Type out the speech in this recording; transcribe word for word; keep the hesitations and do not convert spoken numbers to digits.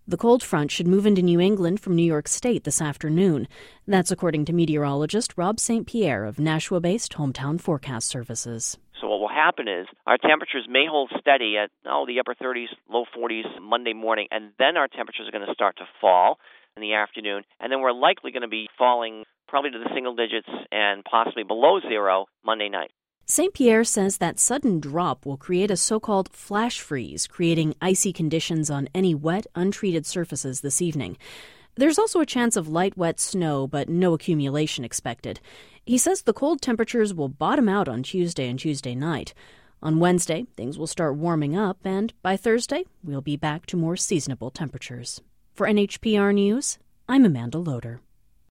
The cold front should move into New England from New York State this afternoon. That's according to meteorologist Rob Saint Pierre of Nashua-based Hometown Forecast Services. So what will happen is our temperatures may hold steady at oh, the upper thirties, low forties Monday morning, and then our temperatures are going to start to fall in the afternoon, and then we're likely going to be falling probably to the single digits and possibly below zero Monday night. Saint Pierre says that sudden drop will create a so-called flash freeze, creating icy conditions on any wet, untreated surfaces this evening. There's also a chance of light, wet snow, but no accumulation expected. He says the cold temperatures will bottom out on Tuesday and Tuesday night. On Wednesday, things will start warming up, and by Thursday, we'll be back to more seasonable temperatures. For N H P R News, I'm Amanda Loader.